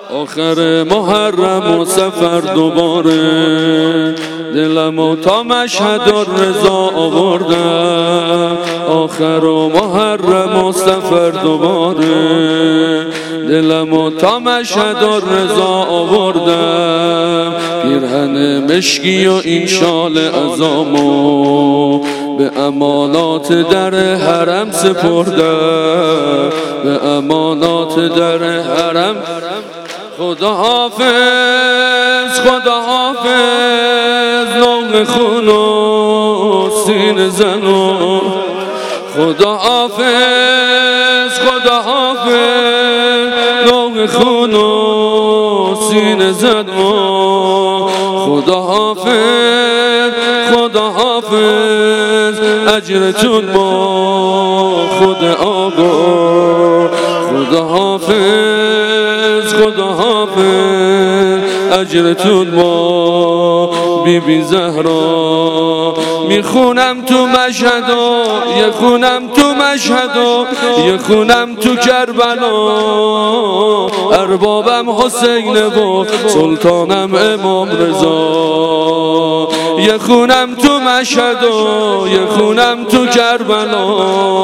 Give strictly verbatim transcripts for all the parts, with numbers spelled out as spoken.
آخر محرم و سفر دوباره دلمو تا مشهد الرضا آوردم. آخر و محرم و سفر دوباره دلمو تا مشهد الرضا آوردم. پیرهن مشکی و این شال عزامو به امانات در حرم سپردم. به امانات در حرم. خدا حافظ خدا حافظ نام خون و سینه زنو. خدا حافظ خدا حافظ نام خون و سینه زنو. خدا حافظ خدا حافظ اجرتون با خود آقا. خدا حافظ خدا حافظ اجرتون با بی بی زهرا. میخونم تو مشهد و یه خونم تو مشهد و یه خونم تو کربلا. اربابم حسین و سلطانم امام رضا. یه خونم تو مشهد و یه خونم تو کربلا.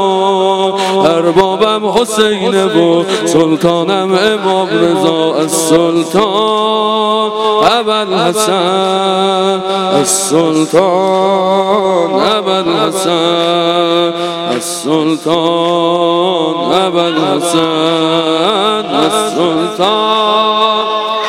اربابم حسین و سلطانم امام رضا. السلطان ابوالحسن السلطان ابوالحسن السلطان ابوالحسن السلطان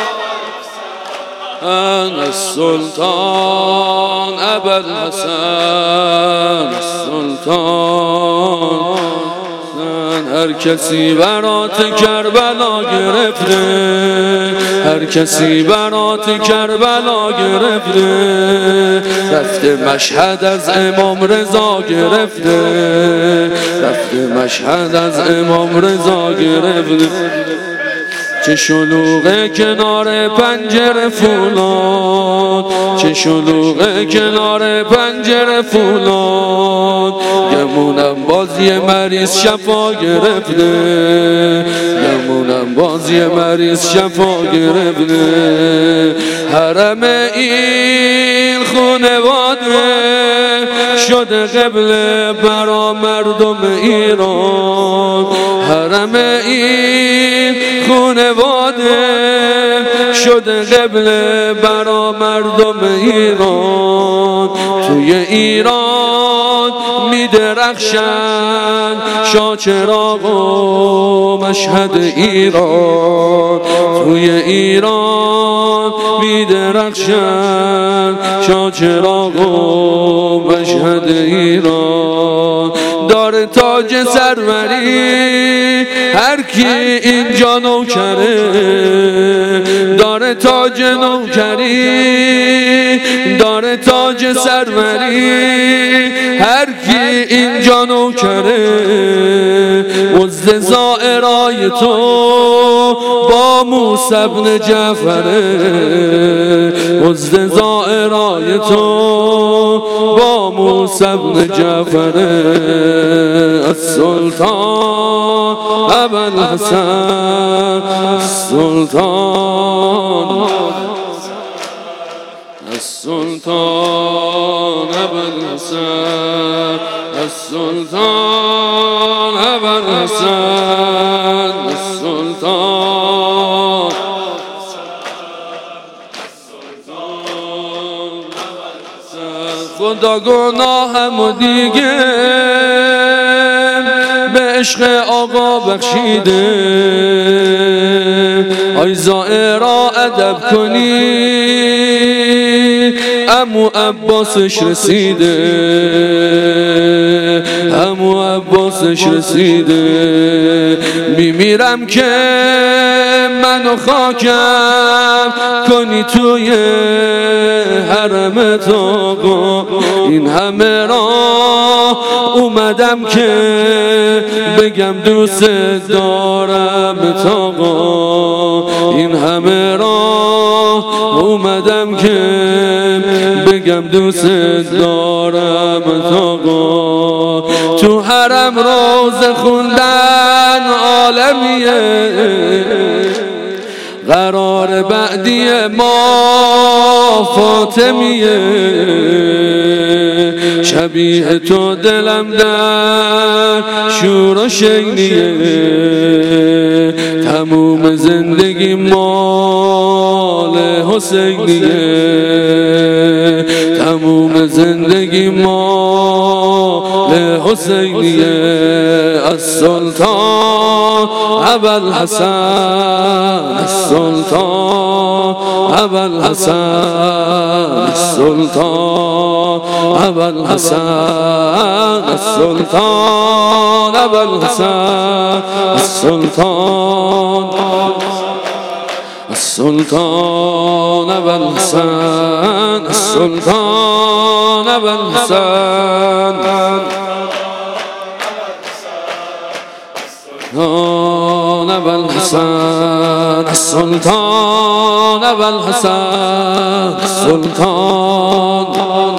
السلطان ابوالحسن السلطان. هر کسی برات کربلا گرفته، هر کسی برات کربلا گرفته. رفته مشهد از امام رضا گرفته، رفته مشهد از امام رضا گرفته. چه شلوغه کنار پنجره فولاد، چه شلوغه کنار پنجره فولاد. گمونم بازی مریض شفا گرفته، گمونم بازی مریض شفا گرفته. حرم این خونواده شده قبله برا مردم ایران. حرم این خونواده شده قبله برا مردم ایران. توی ایران میدرخشن شاچراغ و مشهد ایران. توی ایران میدرخشن شاچراغ و مشهد ایران. داره تاج سروری هر کی اینجا نوکره، داره تاج نوکری، داره تاج سروری هر کی اینجا نوکره. مزد زائرای تو با موسی بن جعفره، مزد زائرای تو با موسی بن جعفره. السلطان ابوالحسن السلطان السلطان ابوالحسن السلطان ابوالحسن السلطان. خدا گناهمو دیگه به عشق آقا بخشیده. آی زائرا ادب کنی عمو عباسش رسیده، عمو عباسش رسیده. میمیرم که منو خاکم کنی توی حرمت آقا. این همه راه اومدم که بگم دوست دارم آقا. این همه راه اومدم که بگم دوست دارم آقا. تو حرم روزه خوندن عالمیه، قرار بعدی ما فاطمیه، شبیه تو دلم در شور و شیلیه، تموم زندگی مال حسینیه، تموم زندگی مال حسینیه. السلطان ابوالحسن، السلطان ابوالحسن، السلطان ابوالحسن، السلطان ابوالحسن، السلطان السلطان ابوالحسن، السلطان ابوالحسن، السلطان ابوالحسن، السلطان ابوالحسن، السلطان